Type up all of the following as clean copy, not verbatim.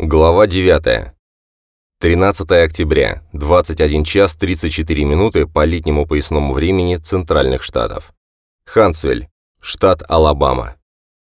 Глава 9. 13 октября, 21 час 34 минуты по летнему поясному времени Центральных Штатов. Хантсвилл, штат Алабама.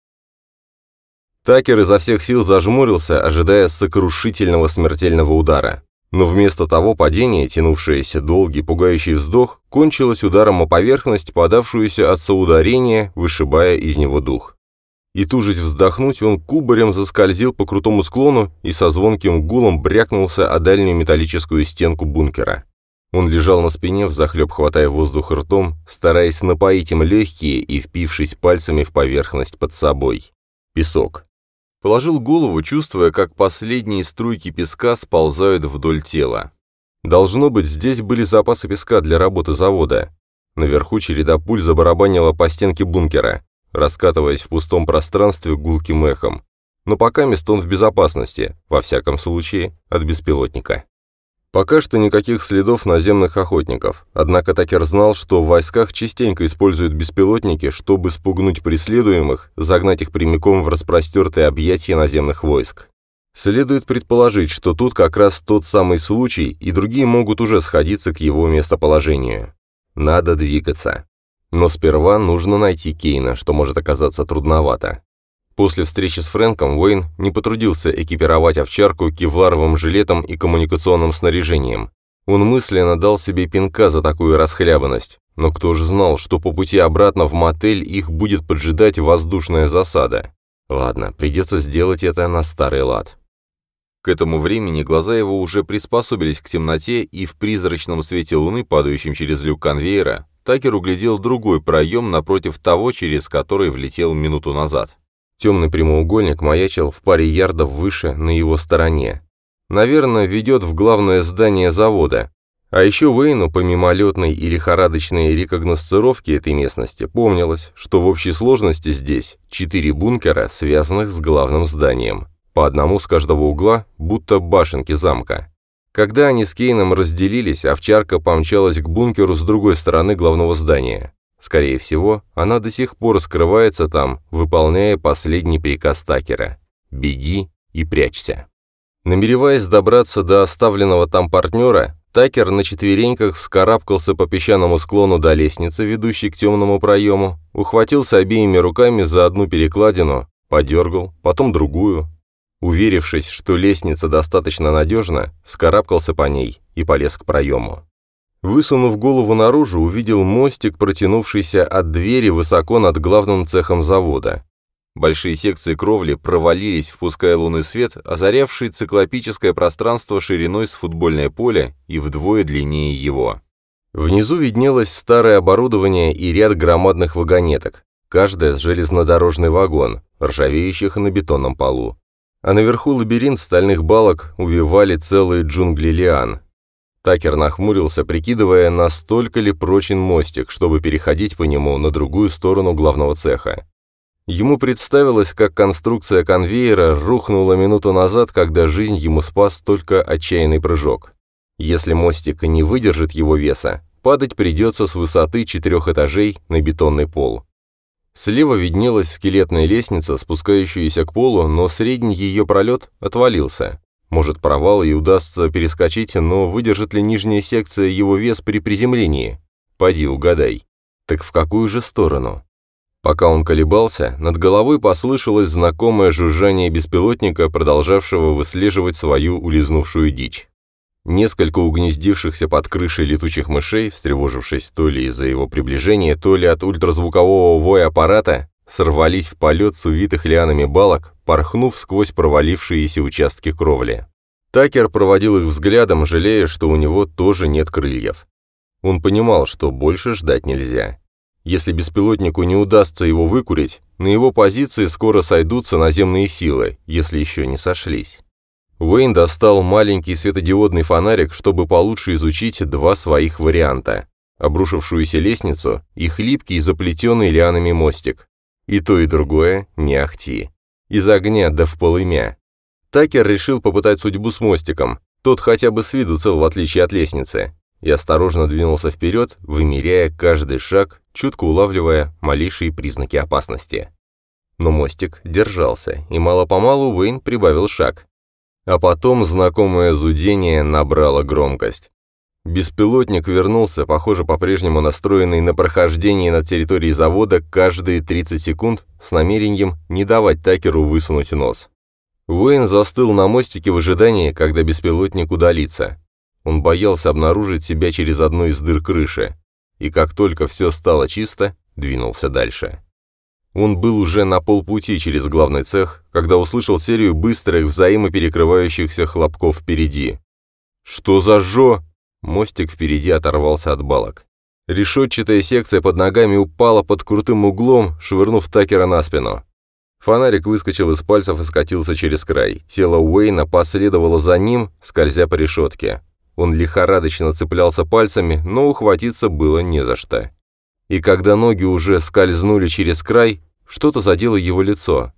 Такер изо всех сил зажмурился, ожидая сокрушительного смертельного удара. Но вместо того падение, тянувшееся долгий пугающий вздох, кончилось ударом о поверхность, подавшуюся от соударения, вышибая из него дух. И тужась вздохнуть, он кубарем заскользил по крутому склону и со звонким гулом брякнулся о дальнюю металлическую стенку бункера. Он лежал на спине, взахлеб хватая воздух ртом, стараясь напоить им легкие и впившись пальцами в поверхность под собой. Песок. Положил голову, чувствуя, как последние струйки песка сползают вдоль тела. Должно быть, здесь были запасы песка для работы завода. Наверху череда пуль забарабанила по стенке бункера, раскатываясь в пустом пространстве гулким эхом. Но пока мест он в безопасности, во всяком случае, от беспилотника. Пока что никаких следов наземных охотников, однако Такер знал, что в войсках частенько используют беспилотники, чтобы спугнуть преследуемых, загнать их прямиком в распростертые объятия наземных войск. Следует предположить, что тут как раз тот самый случай, и другие могут уже сходиться к его местоположению. Надо двигаться. Но сперва нужно найти Кейна, что может оказаться трудновато. После встречи с Фрэнком Уэйн не потрудился экипировать овчарку кевларовым жилетом и коммуникационным снаряжением. Он мысленно дал себе пинка за такую расхлябанность, но кто же знал, что по пути обратно в мотель их будет поджидать воздушная засада. Ладно, придется сделать это на старый лад. К этому времени глаза его уже приспособились к темноте, и в призрачном свете луны, падающем через люк конвейера, Такер углядел другой проем напротив того, через который влетел минуту назад. Темный прямоугольник маячил в паре ярдов выше на его стороне. Наверное, ведет в главное здание завода. А еще Уэйну по мимолетной и лихорадочной рекогносцировке этой местности помнилось, что в общей сложности здесь 4 бункера, связанных с главным зданием. По одному с каждого угла, будто башенки замка. Когда они с Кейном разделились, овчарка помчалась к бункеру с другой стороны главного здания. Скорее всего, она до сих пор скрывается там, выполняя последний приказ Такера. «Беги и прячься». Намереваясь добраться до оставленного там партнера, Такер на четвереньках вскарабкался по песчаному склону до лестницы, ведущей к темному проему, ухватился обеими руками за одну перекладину, подергал, потом другую. Уверившись, что лестница достаточно надежна, вскарабкался по ней и полез к проему. Высунув голову наружу, увидел мостик, протянувшийся от двери высоко над главным цехом завода. Большие секции кровли провалились, впуская лунный свет, озарявший циклопическое пространство шириной с футбольное поле и вдвое длиннее его. Внизу виднелось старое оборудование и ряд громадных вагонеток, каждая с железнодорожный вагон, ржавеющих на бетонном полу. А наверху лабиринт стальных балок увивали целые джунгли лиан. Такер нахмурился, прикидывая, настолько ли прочен мостик, чтобы переходить по нему на другую сторону главного цеха. Ему представилось, как конструкция конвейера рухнула минуту назад, когда жизнь ему спас только отчаянный прыжок. Если мостик не выдержит его веса, падать придется с высоты 4 этажей на бетонный пол. Слева виднелась скелетная лестница, спускающаяся к полу, но средний ее пролет отвалился. Может, провал и удастся перескочить, но выдержит ли нижняя секция его вес при приземлении? Поди угадай. Так в какую же сторону? Пока он колебался, над головой послышалось знакомое жужжание беспилотника, продолжавшего выслеживать свою улизнувшую дичь. Несколько угнездившихся под крышей летучих мышей, встревожившись то ли из-за его приближения, то ли от ультразвукового воя аппарата, сорвались в полет с увитых лианами балок, порхнув сквозь провалившиеся участки кровли. Такер проводил их взглядом, жалея, что у него тоже нет крыльев. Он понимал, что больше ждать нельзя. Если беспилотнику не удастся его выкурить, на его позиции скоро сойдутся наземные силы, если еще не сошлись. Уэйн достал маленький светодиодный фонарик, чтобы получше изучить два своих варианта – обрушившуюся лестницу и хлипкий, заплетенный лианами мостик. И то, и другое не ахти. Из огня да в полымя. Такер решил попытать судьбу с мостиком, тот хотя бы с виду цел в отличие от лестницы, и осторожно двинулся вперед, вымеряя каждый шаг, чутко улавливая малейшие признаки опасности. Но мостик держался, и мало-помалу Уэйн прибавил шаг. А потом знакомое зудение набрало громкость. Беспилотник вернулся, похоже, по-прежнему настроенный на прохождение над территорией завода каждые 30 секунд с намерением не давать Такеру высунуть нос. Уэйн застыл на мостике в ожидании, когда беспилотник удалится. Он боялся обнаружить себя через одну из дыр крыши, и как только все стало чисто, двинулся дальше. Он был уже на полпути через главный цех, когда услышал серию быстрых взаимоперекрывающихся хлопков впереди. «Что за жо?» Мостик впереди оторвался от балок. Решетчатая секция под ногами упала под крутым углом, швырнув Такера на спину. Фонарик выскочил из пальцев и скатился через край. Тело Уэйна последовало за ним, скользя по решетке. Он лихорадочно цеплялся пальцами, но ухватиться было не за что. И когда ноги уже скользнули через край, что-то задело его лицо.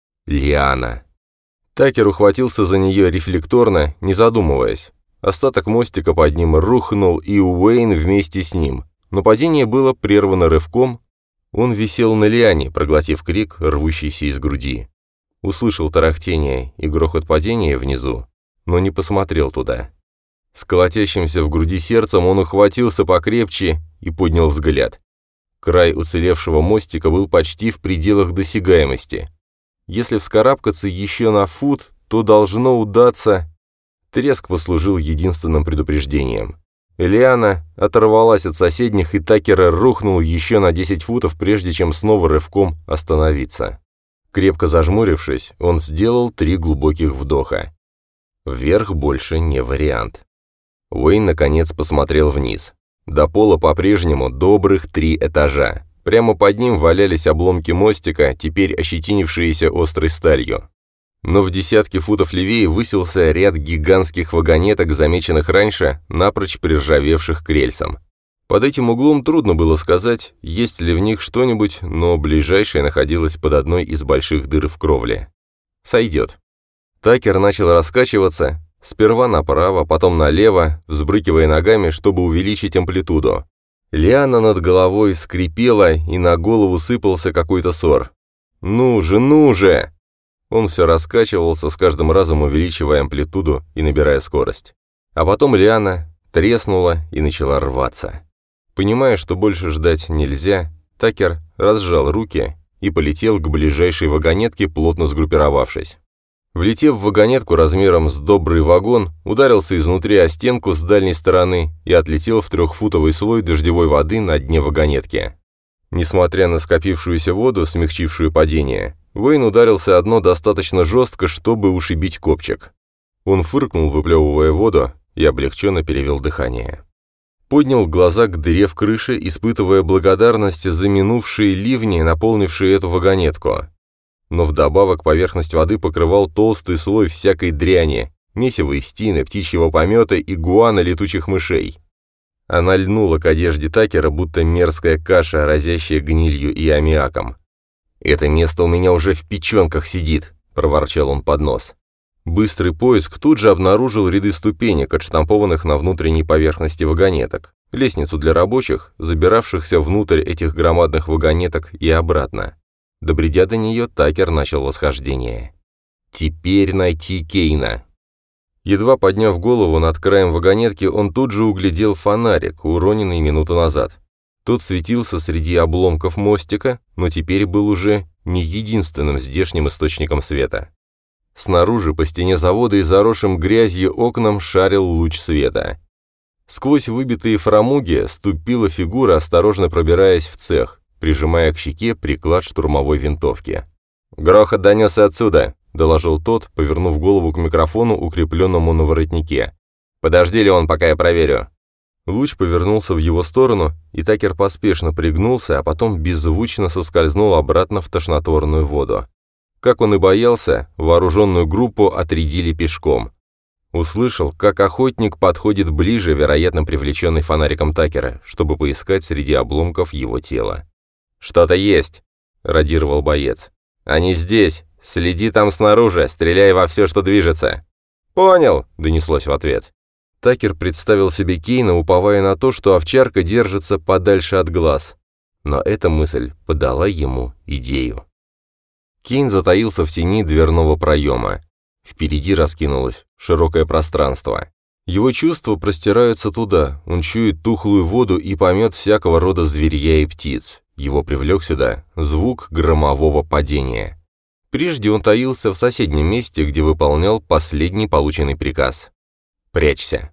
Лиана. Такер ухватился за нее рефлекторно, не задумываясь. Остаток мостика под ним рухнул, и Уэйн вместе с ним. Но падение было прервано рывком. Он висел на лиане, проглотив крик, рвущийся из груди. Услышал тарахтение и грохот падения внизу, но не посмотрел туда. С колотящимся в груди сердцем он ухватился покрепче и поднял взгляд. Край уцелевшего мостика был почти в пределах досягаемости. Если вскарабкаться еще на фут, то должно удаться... Треск послужил единственным предупреждением. Лиана оторвалась от соседних, и Такер рухнул еще на 10 футов, прежде чем снова рывком остановиться. Крепко зажмурившись, он сделал 3 глубоких вдоха. Вверх больше не вариант. Уэйн, наконец, посмотрел вниз. До пола по-прежнему добрых 3 этажа. Прямо под ним валялись обломки мостика, теперь ощетинившиеся острой сталью. Но в десятке футов левее высился ряд гигантских вагонеток, замеченных раньше, напрочь приржавевших к рельсам. Под этим углом трудно было сказать, есть ли в них что-нибудь, но ближайшее находилось под одной из больших дыр в кровле. Сойдет. Такер начал раскачиваться, сперва направо, потом налево, взбрыкивая ногами, чтобы увеличить амплитуду. Лиана над головой скрипела, и на голову сыпался какой-то сор. «Ну же, ну же!» Он все раскачивался, с каждым разом увеличивая амплитуду и набирая скорость. А потом лиана треснула и начала рваться. Понимая, что больше ждать нельзя, Такер разжал руки и полетел к ближайшей вагонетке, плотно сгруппировавшись. Влетев в вагонетку размером с добрый вагон, ударился изнутри о стенку с дальней стороны и отлетел в 3-футовый слой дождевой воды на дне вагонетки. Несмотря на скопившуюся воду, смягчившую падение, Уэйн ударился о дно достаточно жестко, чтобы ушибить копчик. Он фыркнул, выплевывая воду, и облегченно перевел дыхание. Поднял глаза к дыре в крыше, испытывая благодарность за минувшие ливни, наполнившие эту вагонетку. Но вдобавок поверхность воды покрывал толстый слой всякой дряни, месиво из тины, птичьего помета и гуана летучих мышей. Она льнула к одежде Такера, будто мерзкая каша, разящая гнилью и аммиаком. «Это место у меня уже в печенках сидит», — проворчал он под нос. Быстрый поиск тут же обнаружил ряды ступенек, отштампованных на внутренней поверхности вагонеток, лестницу для рабочих, забиравшихся внутрь этих громадных вагонеток и обратно. Добредя до нее, Такер начал восхождение. «Теперь найти Кейна». Едва подняв голову над краем вагонетки, он тут же углядел фонарик, уроненный минуту назад. Тот светился среди обломков мостика, но теперь был уже не единственным здешним источником света. Снаружи, по стене завода и заросшим грязью окнам шарил луч света. Сквозь выбитые фрамуги ступила фигура, осторожно пробираясь в цех, прижимая к щеке приклад штурмовой винтовки. «Грохот донесся отсюда», — доложил тот, повернув голову к микрофону, укрепленному на воротнике. «Подожди, Леон, пока я проверю». Луч повернулся в его сторону, и Такер поспешно пригнулся, а потом беззвучно соскользнул обратно в тошнотворную воду. Как он и боялся, вооруженную группу отрядили пешком. Услышал, как охотник подходит ближе, вероятно, привлеченный фонариком Такера, чтобы поискать среди обломков его тела. «Что-то есть», — радировал боец. «Они здесь. Следи там снаружи, стреляй во все, что движется». «Понял», — донеслось в ответ. Такер представил себе Кейна, уповая на то, что овчарка держится подальше от глаз. Но эта мысль подала ему идею. Кейн затаился в тени дверного проема. Впереди раскинулось широкое пространство. Его чувства простираются туда, он чует тухлую воду и помет всякого рода зверья и птиц. Его привлек сюда звук громового падения. Прежде он таился в соседнем месте, где выполнял последний полученный приказ. «Прячься».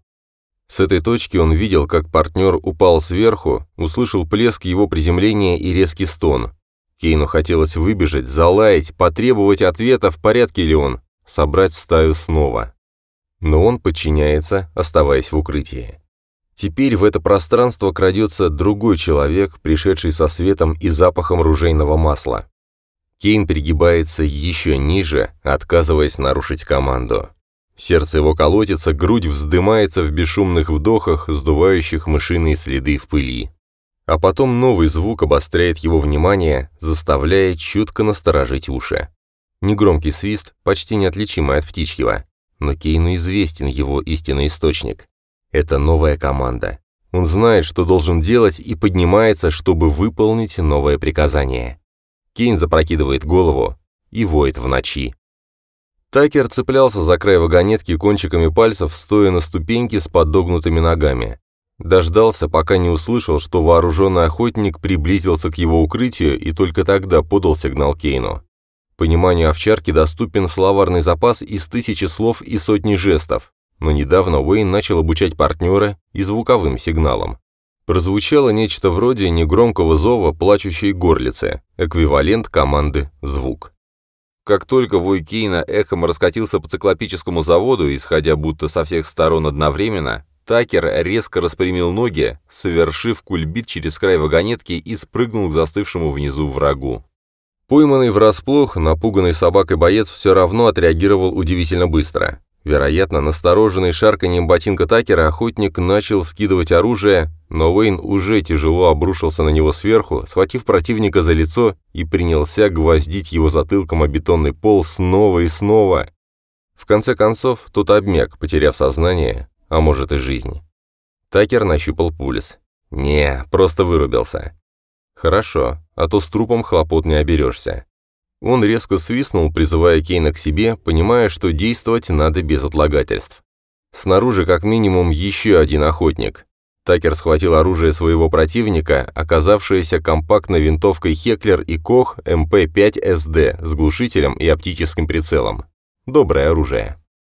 С этой точки он видел, как партнер упал сверху, услышал плеск его приземления и резкий стон. Кейну хотелось выбежать, залаять, потребовать ответа, в порядке ли он, собрать стаю снова. Но он подчиняется, оставаясь в укрытии. Теперь в это пространство крадется другой человек, пришедший со светом и запахом ружейного масла. Кейн пригибается еще ниже, отказываясь нарушить команду. Сердце его колотится, грудь вздымается в бесшумных вдохах, сдувающих мышиные следы в пыли. А потом новый звук обостряет его внимание, заставляя чутко насторожить уши. Негромкий свист, почти неотличимый от птичьего. Но Кейну известен его истинный источник. Это новая команда. Он знает, что должен делать, и поднимается, чтобы выполнить новое приказание. Кейн запрокидывает голову и воет в ночи. Такер цеплялся за край вагонетки кончиками пальцев, стоя на ступеньке с подогнутыми ногами. Дождался, пока не услышал, что вооруженный охотник приблизился к его укрытию, и только тогда подал сигнал Кейну. Пониманию овчарки доступен словарный запас из 1000 слов и сотни жестов, но недавно Уэйн начал обучать партнера и звуковым сигналам. Прозвучало нечто вроде негромкого зова плачущей горлицы, эквивалент команды «звук». Как только вой Кейна эхом раскатился по циклопическому заводу, исходя будто со всех сторон одновременно, Такер резко распрямил ноги, совершив кульбит через край вагонетки и спрыгнул к застывшему внизу врагу. Пойманный врасплох, напуганный собакой боец все равно отреагировал удивительно быстро. Вероятно, настороженный шарканьем ботинка Такера охотник начал скидывать оружие, но Уэйн уже тяжело обрушился на него сверху, схватив противника за лицо и принялся гвоздить его затылком о бетонный пол снова и снова. В конце концов, тот обмяк, потеряв сознание, а может и жизнь. Такер нащупал пульс. Не, просто вырубился. Хорошо, а то с трупом хлопот не оберешься. Он резко свистнул, призывая Кейна к себе, понимая, что действовать надо без отлагательств. Снаружи как минимум еще один охотник. Такер схватил оружие своего противника, оказавшееся компактной винтовкой Хеклер и Кох МП-5СД с глушителем и оптическим прицелом. Доброе оружие.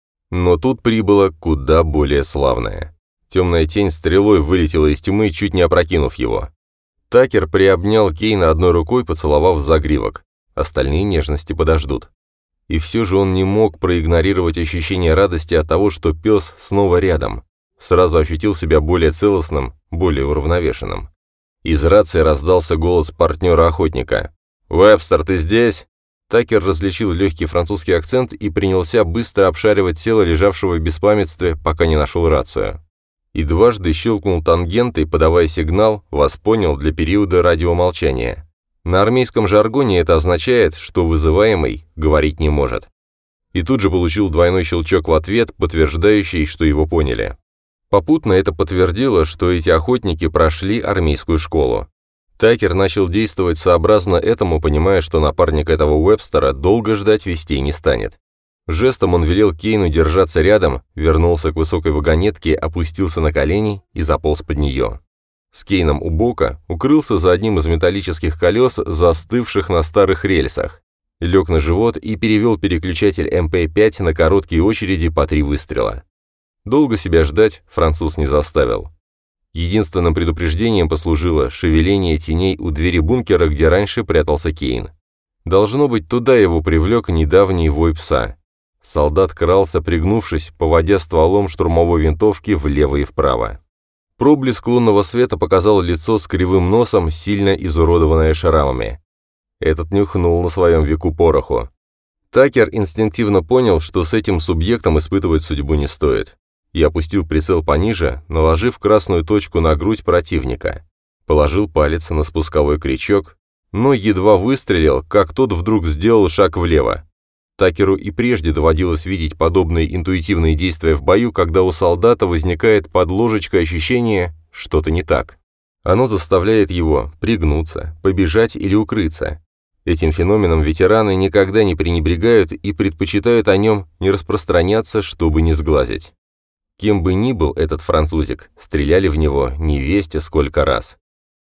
Но тут прибыло куда более славное. Темная тень стрелой вылетела из тьмы, чуть не опрокинув его. Такер приобнял Кейна одной рукой, поцеловав в загривок. Остальные нежности подождут. И все же он не мог проигнорировать ощущение радости от того, что пес снова рядом. Сразу ощутил себя более целостным, более уравновешенным. Из рации раздался голос партнера-охотника. «Уэбстер, ты здесь?» Такер различил легкий французский акцент и принялся быстро обшаривать тело лежавшего в беспамятстве, пока не нашел рацию. И дважды щелкнул тангентой, подавая сигнал, вас понял, для периода радиомолчания. На армейском жаргоне это означает, что вызываемый говорить не может. И тут же получил двойной щелчок в ответ, подтверждающий, что его поняли. Попутно это подтвердило, что эти охотники прошли армейскую школу. Такер начал действовать сообразно этому, понимая, что напарник этого Уэбстера долго ждать вестей не станет. Жестом он велел Кейну держаться рядом, вернулся к высокой вагонетке, опустился на колени и заполз под нее. С Кейном у бока укрылся за одним из металлических колес, застывших на старых рельсах. Лег на живот и перевел переключатель МП-5 на короткие очереди по 3 выстрела. Долго себя ждать француз не заставил. Единственным предупреждением послужило шевеление теней у двери бункера, где раньше прятался Кейн. Должно быть, туда его привлек недавний вой пса. Солдат крался, пригнувшись, поводя стволом штурмовой винтовки влево и вправо. Проблеск лунного света показал лицо с кривым носом, сильно изуродованное шрамами. Этот нюхнул на своем веку пороху. Такер инстинктивно понял, что с этим субъектом испытывать судьбу не стоит, и опустил прицел пониже, наложив красную точку на грудь противника. Положил палец на спусковой крючок, но едва выстрелил, как тот вдруг сделал шаг влево. Такеру и прежде доводилось видеть подобные интуитивные действия в бою, когда у солдата возникает под ложечкой ощущение «что-то не так». Оно заставляет его пригнуться, побежать или укрыться. Этим феноменом ветераны никогда не пренебрегают и предпочитают о нем не распространяться, чтобы не сглазить. Кем бы ни был этот французик, стреляли в него невесть сколько раз.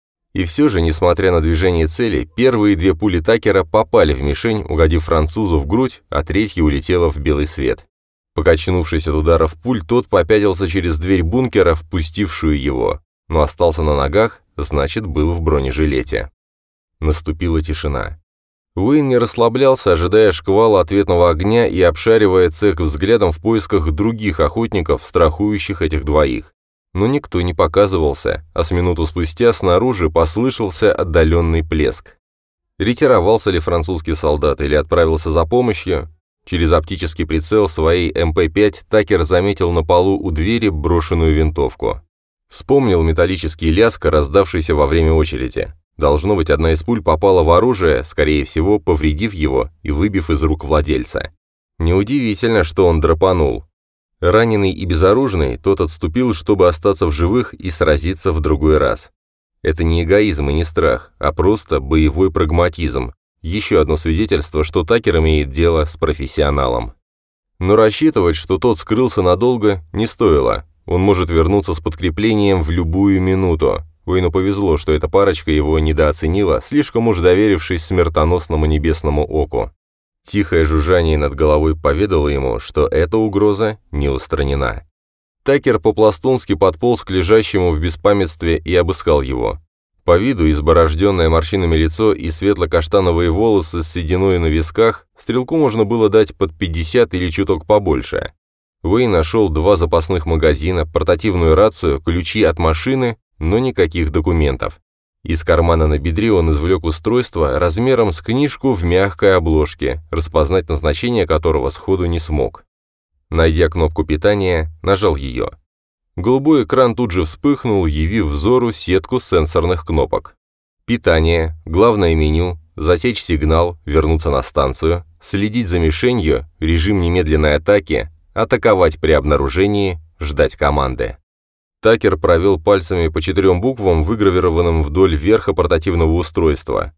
И все же, несмотря на движение цели, первые 2 пули Такера попали в мишень, угодив французу в грудь, а 3-я улетела в белый свет. Покачнувшись от ударов пуль, тот попятился через дверь бункера, впустившую его, но остался на ногах, значит, был в бронежилете. Наступила тишина. Уэйн не расслаблялся, ожидая шквала ответного огня и обшаривая цех взглядом в поисках других охотников, страхующих этих двоих. Но никто не показывался, а с минуту спустя снаружи послышался отдаленный плеск. Ретировался ли французский солдат или отправился за помощью? Через оптический прицел своей МП-5 Такер заметил на полу у двери брошенную винтовку. Вспомнил металлический лязг, раздавшийся во время очереди. Должно быть, одна из пуль попала в оружие, скорее всего, повредив его и выбив из рук владельца. Неудивительно, что он драпанул. Раненый и безоружный, тот отступил, чтобы остаться в живых и сразиться в другой раз. Это не эгоизм и не страх, а просто боевой прагматизм. Еще одно свидетельство, что Такер имеет дело с профессионалом. Но рассчитывать, что тот скрылся надолго, не стоило. Он может вернуться с подкреплением в любую минуту. Уэйну повезло, что эта парочка его недооценила, слишком уж доверившись смертоносному небесному оку. Тихое жужжание над головой поведало ему, что эта угроза не устранена. Такер по-пластунски подполз к лежащему в беспамятстве и обыскал его. По виду изборожденное морщинами лицо и светло-каштановые волосы с сединой на висках стрелку можно было дать под 50 или чуток побольше. Уэйн нашел 2 запасных магазина, портативную рацию, ключи от машины, но никаких документов. Из кармана на бедре он извлек устройство размером с книжку в мягкой обложке, распознать назначение которого сходу не смог. Найдя кнопку питания, нажал ее. Голубой экран тут же вспыхнул, явив взору сетку сенсорных кнопок. Питание, главное меню, засечь сигнал, вернуться на станцию, следить за мишенью, режим немедленной атаки, атаковать при обнаружении, ждать команды. Такер провел пальцами по 4 буквам, выгравированным вдоль верха портативного устройства.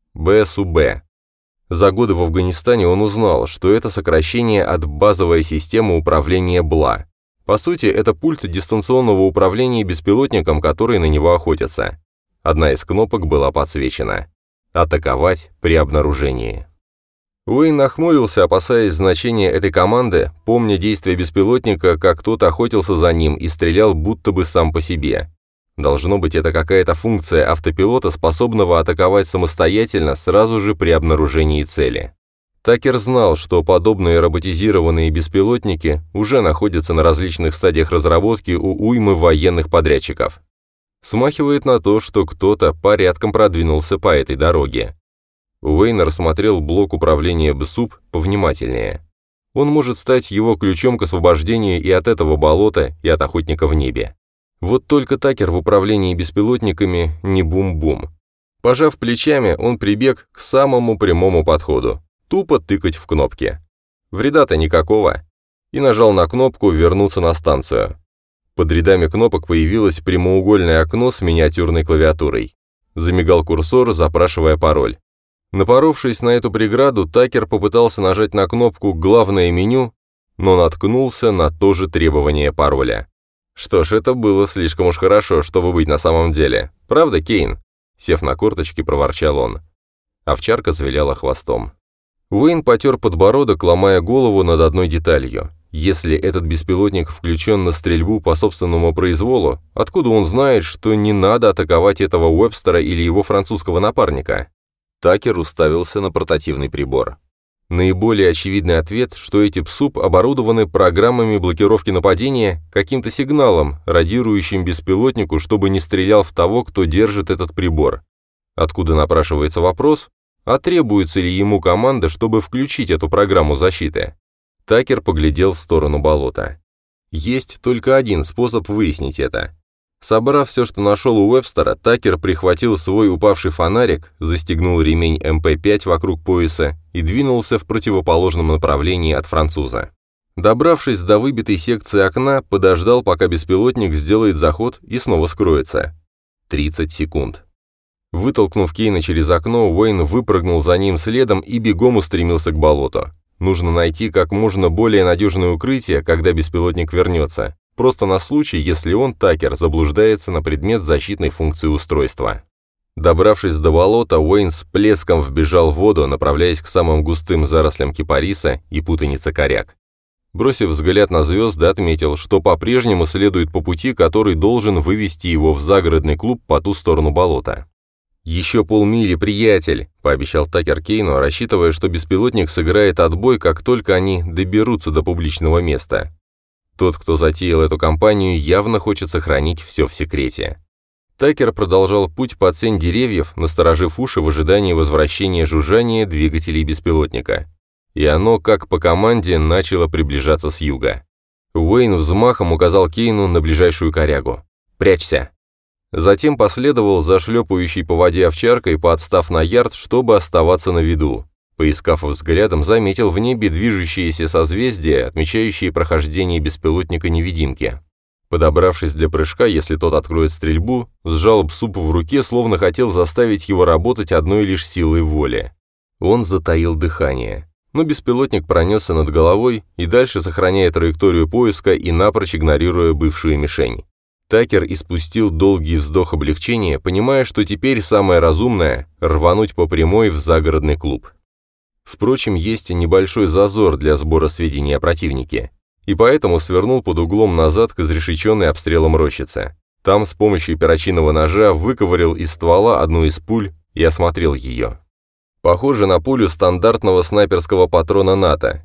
БСУБ. За годы в Афганистане он узнал, что это сокращение от базовая система управления БЛА. По сути, это пульт дистанционного управления беспилотником, который на него охотится. Одна из кнопок была подсвечена. «Атаковать при обнаружении». Уэйн нахмурился, опасаясь значения этой команды, помня действия беспилотника, как тот охотился за ним и стрелял будто бы сам по себе. Должно быть, это какая-то функция автопилота, способного атаковать самостоятельно сразу же при обнаружении цели. Такер знал, что подобные роботизированные беспилотники уже находятся на различных стадиях разработки у уймы военных подрядчиков. Смахивает на то, что кто-то порядком продвинулся по этой дороге. Уэйн рассмотрел блок управления БСУБ повнимательнее. Он может стать его ключом к освобождению и от этого болота, и от охотника в небе. Вот только Такер в управлении беспилотниками не бум-бум. Пожав плечами, он прибег к самому прямому подходу. Тупо тыкать в кнопки. Вреда-то никакого. И нажал на кнопку «Вернуться на станцию». Под рядами кнопок появилось прямоугольное окно с миниатюрной клавиатурой. Замигал курсор, запрашивая пароль. Напоровшись на эту преграду, Такер попытался нажать на кнопку «Главное меню», но наткнулся на то же требование пароля. Что ж, это было слишком уж хорошо, чтобы быть на самом деле. Правда, Кейн? Сев на корточки, проворчал он. Овчарка завиляла хвостом. Уэйн потер подбородок, ломая голову над одной деталью. Если этот беспилотник включен на стрельбу по собственному произволу, откуда он знает, что не надо атаковать этого Уэбстера или его французского напарника? Такер уставился на портативный прибор. Наиболее очевидный ответ, что эти ПСУБ оборудованы программами блокировки нападения, каким-то сигналом, радирующим беспилотнику, чтобы не стрелял в того, кто держит этот прибор. Откуда напрашивается вопрос, а требуется ли ему команда, чтобы включить эту программу защиты? Такер поглядел в сторону болота. Есть только один способ выяснить это. Собрав все, что нашел у Уэбстера, Такер прихватил свой упавший фонарик, застегнул ремень МП-5 вокруг пояса и двинулся в противоположном направлении от француза. Добравшись до выбитой секции окна, подождал, пока беспилотник сделает заход и снова скроется. 30 секунд. Вытолкнув Кейна через окно, Уэйн выпрыгнул за ним следом и бегом устремился к болоту. Нужно найти как можно более надежное укрытие, когда беспилотник вернется, просто на случай, если он, Такер, заблуждается на предмет защитной функции устройства. Добравшись до болота, Уэйн с плеском вбежал в воду, направляясь к самым густым зарослям кипариса и путаницы коряк. Бросив взгляд на звезды, отметил, что по-прежнему следует по пути, который должен вывести его в загородный клуб по ту сторону болота. «Еще полмили, приятель», — пообещал Такер Кейну, рассчитывая, что беспилотник сыграет отбой, как только они доберутся до публичного места. Тот, кто затеял эту кампанию, явно хочет сохранить все в секрете. Такер продолжал путь под сень деревьев, насторожив уши в ожидании возвращения жужжания двигателей беспилотника. И оно, как по команде, начало приближаться с юга. Уэйн взмахом указал Кейну на ближайшую корягу. «Прячься!» Затем последовал за шлепающей по воде овчаркой, подстав на ярд, чтобы оставаться на виду. Поискав взглядом, заметил в небе движущиеся созвездия, отмечающие прохождение беспилотника-невидимки. Подобравшись для прыжка, если тот откроет стрельбу, сжал суп в руке, словно хотел заставить его работать одной лишь силой воли. Он затаил дыхание. Но беспилотник пронесся над головой и дальше, сохраняя траекторию поиска и напрочь игнорируя бывшую мишень. Такер испустил долгий вздох облегчения, понимая, что теперь самое разумное – рвануть по прямой в загородный клуб. Впрочем, есть небольшой зазор для сбора сведений о противнике, и поэтому свернул под углом назад к изрешеченной обстрелом рощице. Там с помощью перочинного ножа выковырял из ствола одну из пуль и осмотрел ее. Похоже на пулю стандартного снайперского патрона НАТО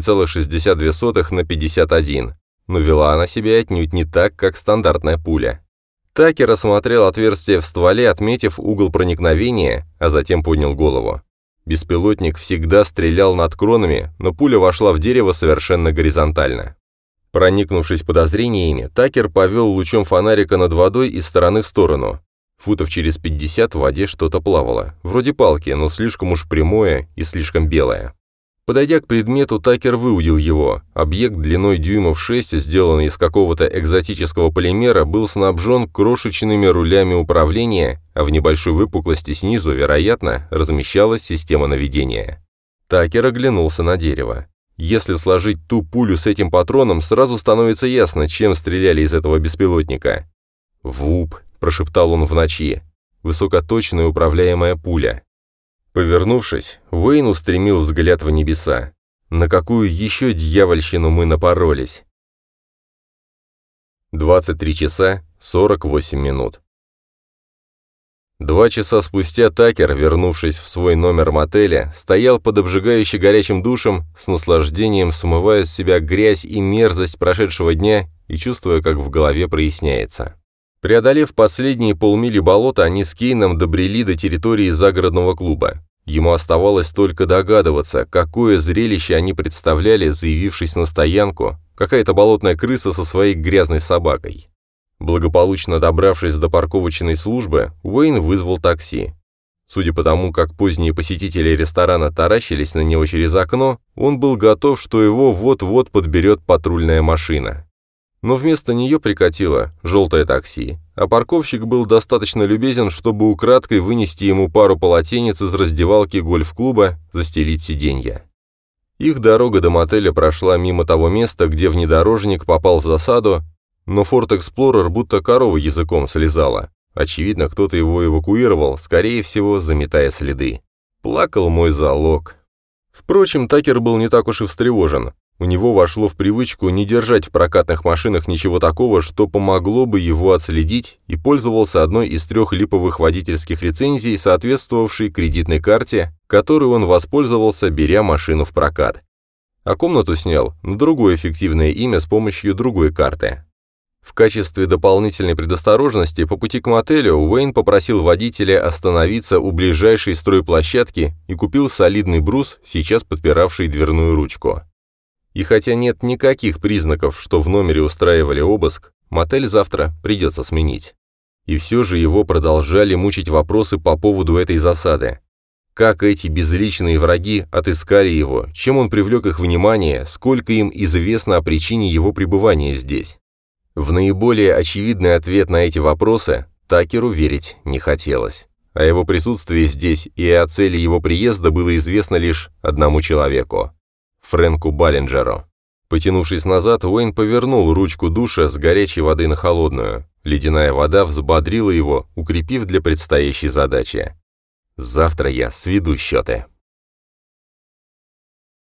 7,62 на 51, но вела она себя отнюдь не так, как стандартная пуля. Такер осмотрел отверстие в стволе, отметив угол проникновения, а затем поднял голову. Беспилотник всегда стрелял над кронами, но пуля вошла в дерево совершенно горизонтально. Проникнувшись подозрениями, Такер повел лучом фонарика над водой из стороны в сторону. Футов через 50 в воде что-то плавало, вроде палки, но слишком уж прямое и слишком белое. Подойдя к предмету, Такер выудил его. Объект длиной дюймов 6, сделанный из какого-то экзотического полимера, был снабжен крошечными рулями управления, а в небольшой выпуклости снизу, вероятно, размещалась система наведения. Такер оглянулся на дерево. Если сложить ту пулю с этим патроном, сразу становится ясно, чем стреляли из этого беспилотника. «Вуп», — прошептал он в ночи, — «высокоточная управляемая пуля». Повернувшись, Уэйн устремил взгляд в небеса. На какую еще дьявольщину мы напоролись? 23 часа 48 минут. 2 часа спустя Такер, вернувшись в свой номер мотеля, стоял под обжигающе горячим душем, с наслаждением смывая с себя грязь и мерзость прошедшего дня и чувствуя, как в голове проясняется. Преодолев последние полмили болота, они с Кейном добрели до территории загородного клуба. Ему оставалось только догадываться, какое зрелище они представляли, заявившись на стоянку, какая-то болотная крыса со своей грязной собакой. Благополучно добравшись до парковочной службы, Уэйн вызвал такси. Судя по тому, как поздние посетители ресторана таращились на него через окно, он был готов, что его вот-вот подберет патрульная машина. Но вместо нее прикатило желтое такси, а парковщик был достаточно любезен, чтобы украдкой вынести ему пару полотенец из раздевалки гольф-клуба, застелить сиденья. Их дорога до мотеля прошла мимо того места, где внедорожник попал в засаду, но Ford Explorer будто корова языком слезала. Очевидно, кто-то его эвакуировал, скорее всего, заметая следы. Плакал мой залог. Впрочем, Такер был не так уж и встревожен. У него вошло в привычку не держать в прокатных машинах ничего такого, что помогло бы его отследить, и пользовался одной из 3 липовых водительских лицензий, соответствовавшей кредитной карте, которой он воспользовался, беря машину в прокат. А комнату снял на другое фиктивное имя с помощью другой карты. В качестве дополнительной предосторожности по пути к мотелю Уэйн попросил водителя остановиться у ближайшей стройплощадки и купил солидный брус, сейчас подпиравший дверную ручку. И хотя нет никаких признаков, что в номере устраивали обыск, мотель завтра придется сменить. И все же его продолжали мучить вопросы по поводу этой засады. Как эти безличные враги отыскали его, чем он привлек их внимание, сколько им известно о причине его пребывания здесь. В наиболее очевидный ответ на эти вопросы Такеру верить не хотелось. О его присутствии здесь и о цели его приезда было известно лишь одному человеку – Фрэнку Баллинджеру. Потянувшись назад, Уэйн повернул ручку душа с горячей воды на холодную. Ледяная вода взбодрила его, укрепив для предстоящей задачи. «Завтра я сведу счеты».